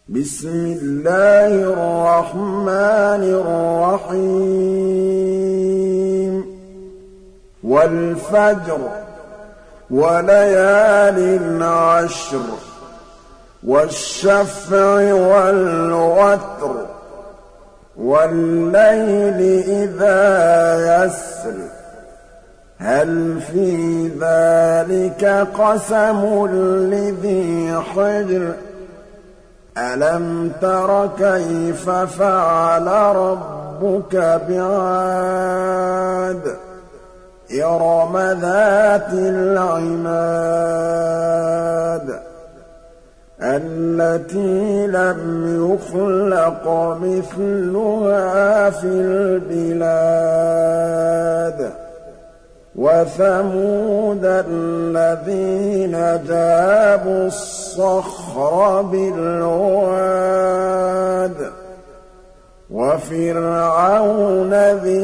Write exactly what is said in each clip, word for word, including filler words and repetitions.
بسم الله الرحمن الرحيم والفجر وليال عشر والشفع والوتر والليل إذا يسر هل في ذلك قسم لذي حجر ألم تر كيف فعل ربك بعاد إرم ذات العماد التي لم يخلق مثلها في البلاد وثمود الذين جابوا الصخر بالواد وفرعون ذي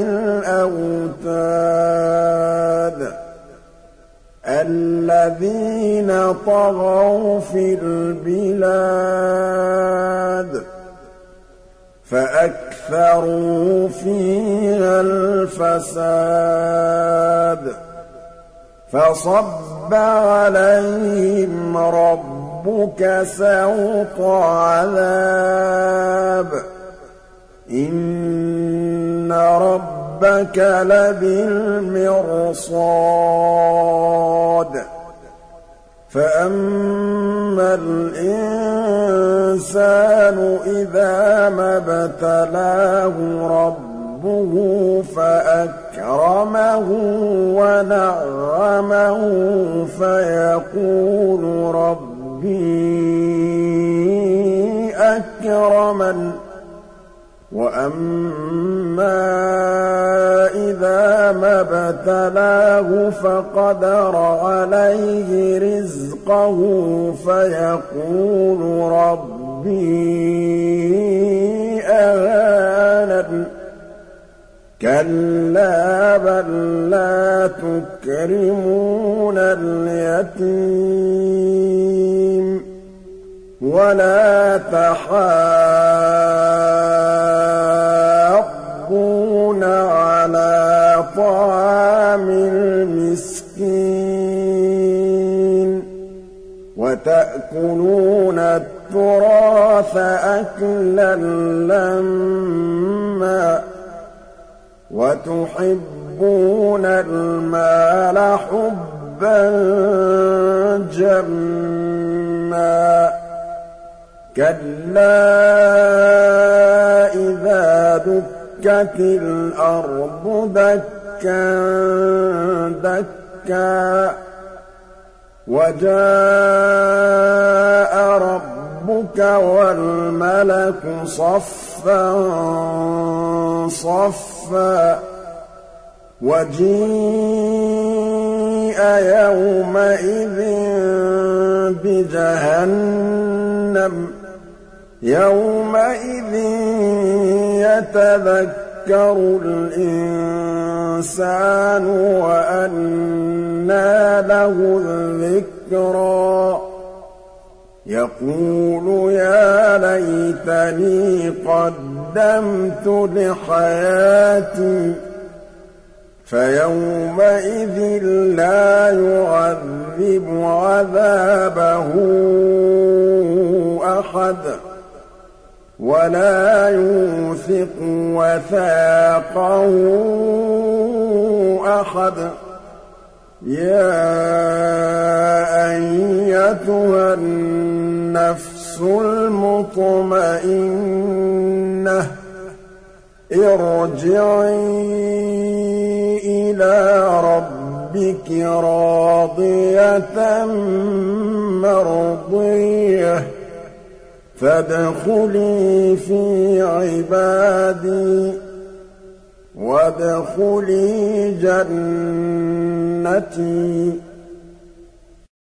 الأوتاد الذين طغوا في البلاد فأكثروا فيها الفساد فصب عليهم ربك سوط عذاب إن ربك لبالمرصاد فأما الإنسان إذا ما ابتلاه ربه فأكرمه ونعمه فيقول ربي أكرمن وأما إذا ما ابتلاه فقدر عليه رزقه فيقول ربي أهانن كلا بل لا تكرمون اليتيم ولا تحاضون على طعام المسكين وتأكلون التراث أكلا لما وتحبون المال حبا جما كلا إذا دكت الأرض دكا دكا وجاء ربك والملك صفا صفا وجيء يومئذ بجهنم يومئذ يتذكر الإنسان وأنى له الذكرى يقول يا ليتني قدمت لحياتي فيومئذ لا يعذب عذابه أحد ولا يوثق وثاقه أحد يا أيتها النفس المطمئنة ارجعي إلى ربك راضية مرضية فادخلي في عبادي وادخلي جنتي